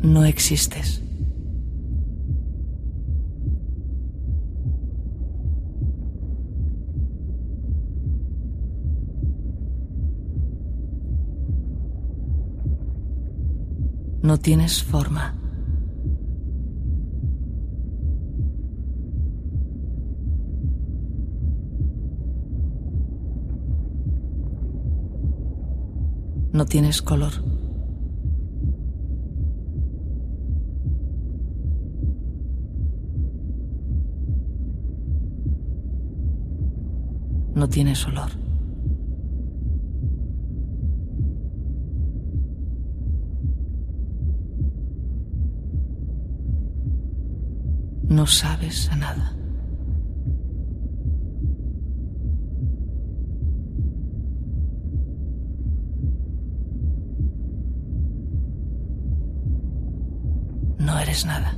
No existes. No tienes forma. No tienes color. No tienes olor. No sabes a nada. No eres nada.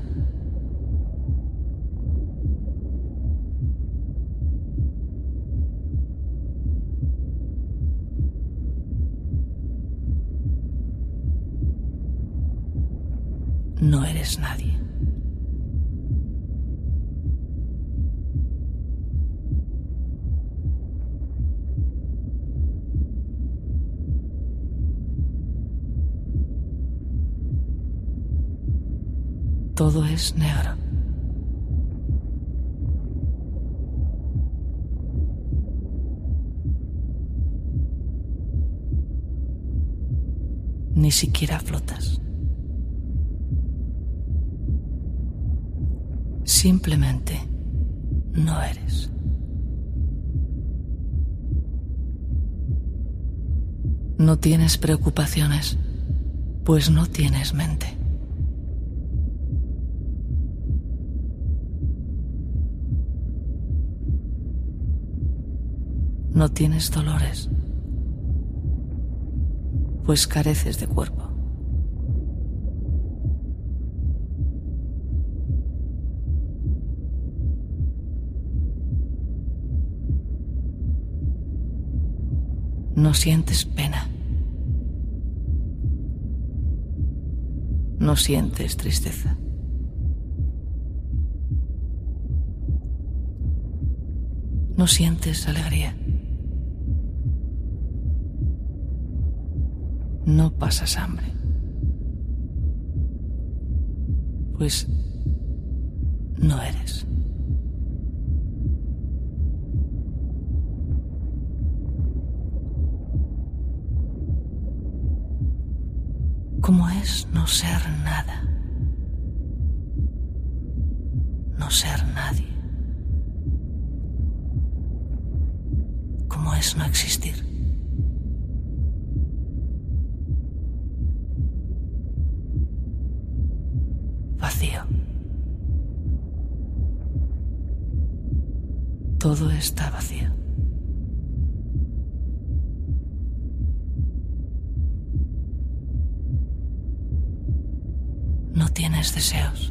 No eres nadie. Todo es negro. Ni siquiera flotas. Simplemente no eres. No tienes preocupaciones, pues no tienes mente. No tienes dolores, pues careces de cuerpo. No sientes pena. No sientes tristeza. No sientes alegría. No pasas hambre, pues no eres. ¿Cómo es no ser nada? No ser nadie. ¿Cómo es no existir? Vacío. Todo está vacío. No tienes deseos.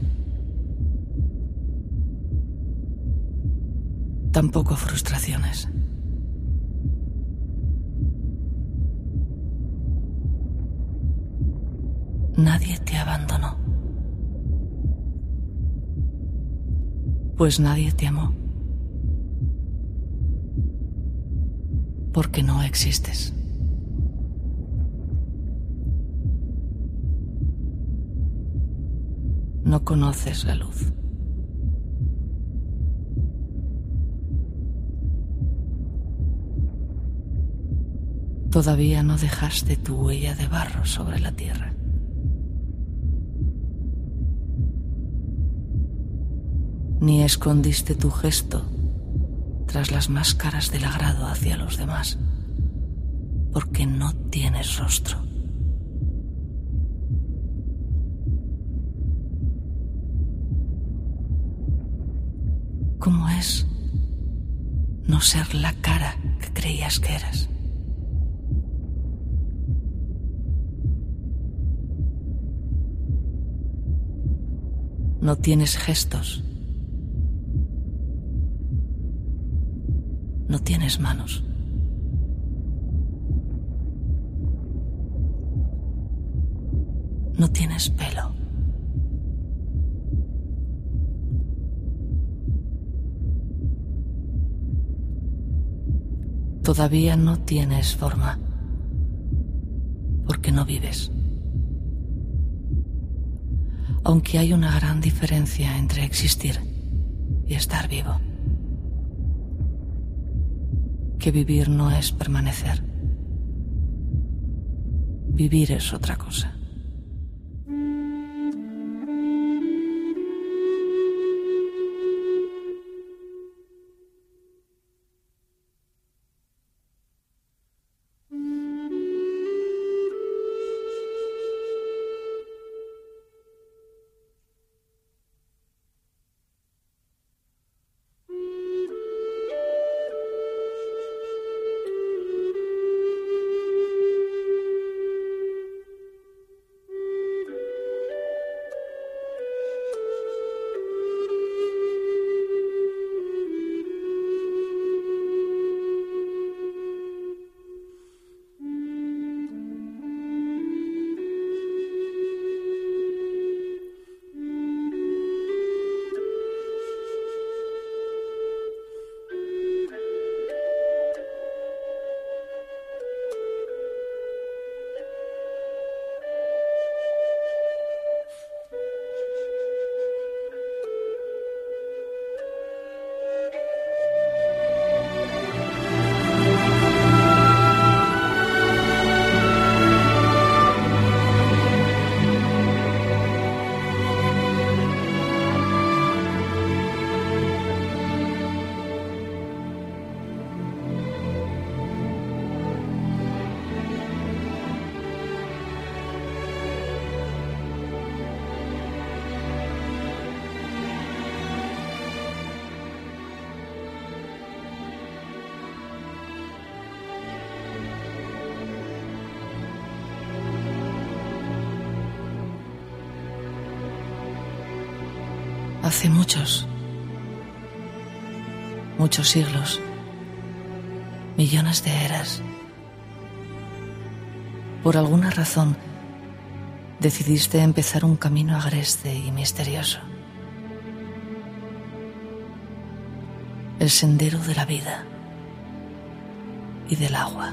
Tampoco frustraciones. Nadie te abandonó. Pues nadie te amó. Porque no existes. No conoces la luz. Todavía no dejaste tu huella de barro sobre la tierra. Ni escondiste tu gesto tras las máscaras del agrado hacia los demás, porque no tienes rostro. ¿Cómo es no ser la cara que creías que eras? No tienes gestos. No tienes manos. No tienes pelo. Todavía no tienes forma, porque no vives. Aunque hay una gran diferencia entre existir y estar vivo. Que vivir no es permanecer. Vivir es otra cosa. Hace muchos siglos, millones de eras, por alguna razón decidiste empezar un camino agreste y misterioso. El sendero de la vida y del agua.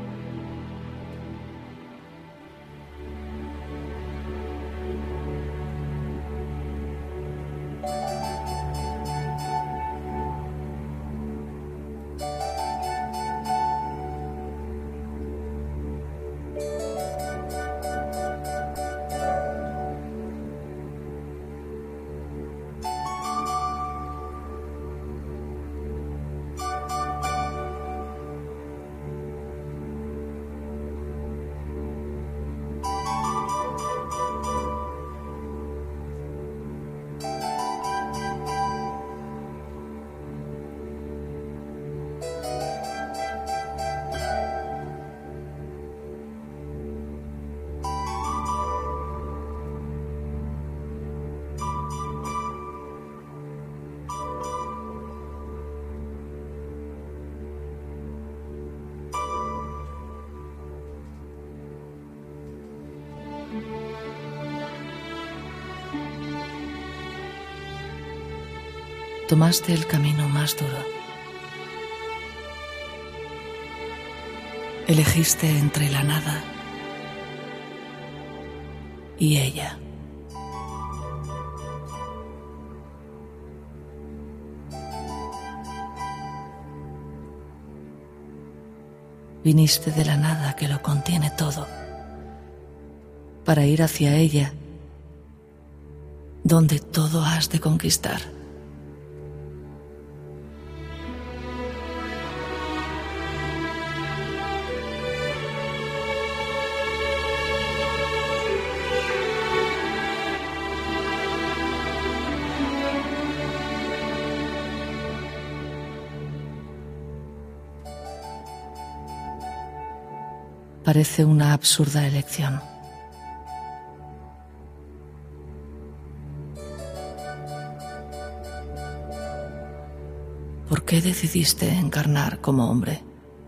Tomaste el camino más duro. Elegiste entre la nada y ella. Viniste de la nada que lo contiene todo, para ir hacia ella, donde todo has de conquistar. Parece una absurda elección. ¿Por qué decidiste encarnar como hombre?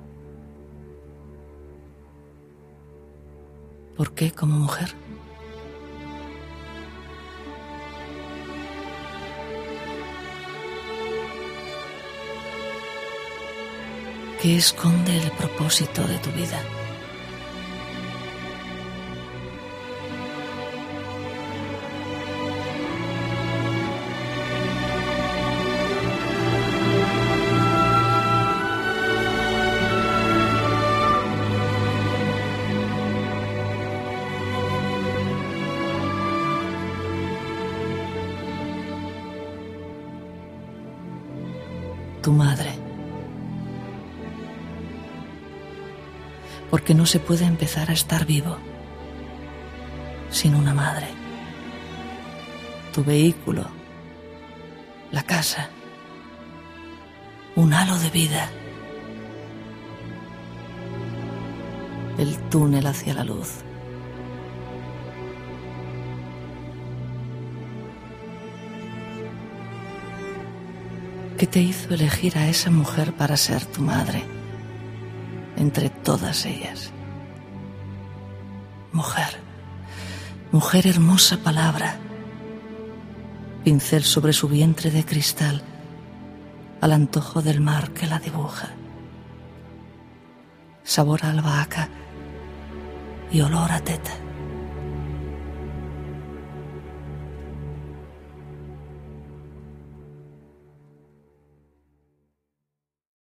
¿Por qué como mujer? que esconde el propósito de tu vida. Tu madre. Porque no se puede empezar a estar vivo sin una madre. Tu vehículo, la casa, un halo de vida, el túnel hacia la luz. ¿Qué te hizo elegir a esa mujer para ser tu madre entre todas ellas? Mujer, mujer hermosa palabra, pincel sobre su vientre de cristal, al antojo del mar que la dibuja. Sabor a albahaca y olor a teta.